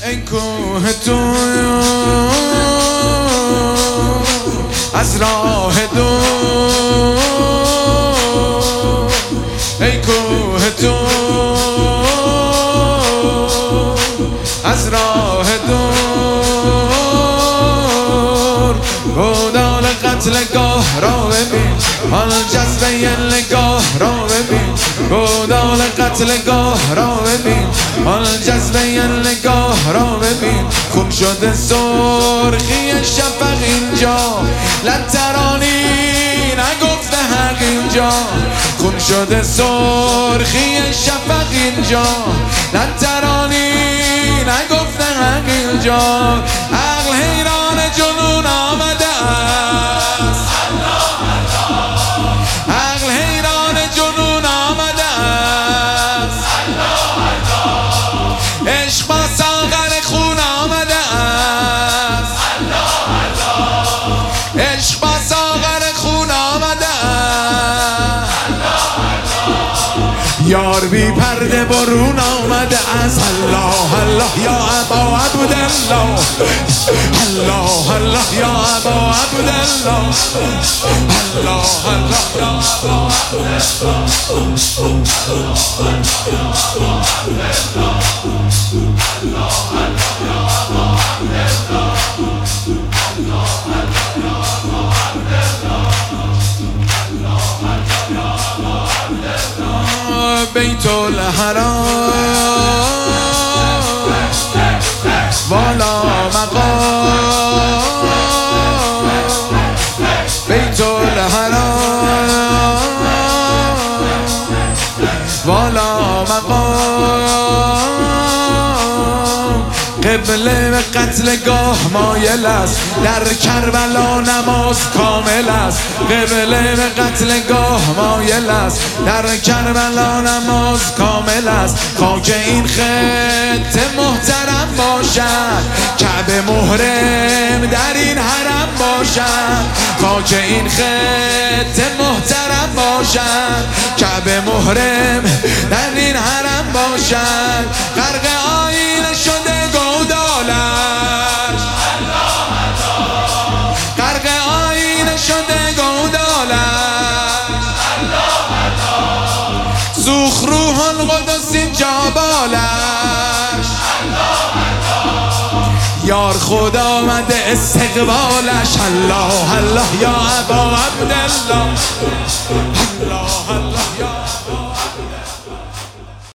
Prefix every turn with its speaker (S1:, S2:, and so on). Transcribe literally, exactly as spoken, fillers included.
S1: ای کوه دور از راه دور، ای کوه دور از راه دور، گودال قتلگاه را ببین، حال جذبه نگاه را ببین، گودال قتلگاه را ببین، حال جذبه نگاه را ببین. خون شده سرخی شفق اینجا، لبترانی نگفته حق اینجا. خون شده سرخی شفق اینجا، لبترانی نگفته حق اینجا. عقل حیران جنون آمده است، عقل حیران جنون آمده است. عشق با ساغر خون آمده است، عشق با ساغر خون آمده است. یار بی پرده برون آمده از الله الله یا ابا عبدالله، الله الله یا ابا عبدالله، الله الله یا ابا بیت الحرام والا مقام، بیت الحرام والا مقام. قبله به قتلگاه مایل است، در کربلا نماز کامل است. قبله به قتلگاه مایل است، در کربلا نماز کامل است. خاک این خطه محترم باشد، کعبه محرم در این حرم باشد. خاک این خطه محترم باشد، کعبه محرم در این حرم باشد. غرق آینه شده گودالش، غرق آینه شده گودالش. سوخ روح القدس اینجا بالش، یار خدا آمده استقبالش. الله الله یا ابا عبدالله، الله الله یا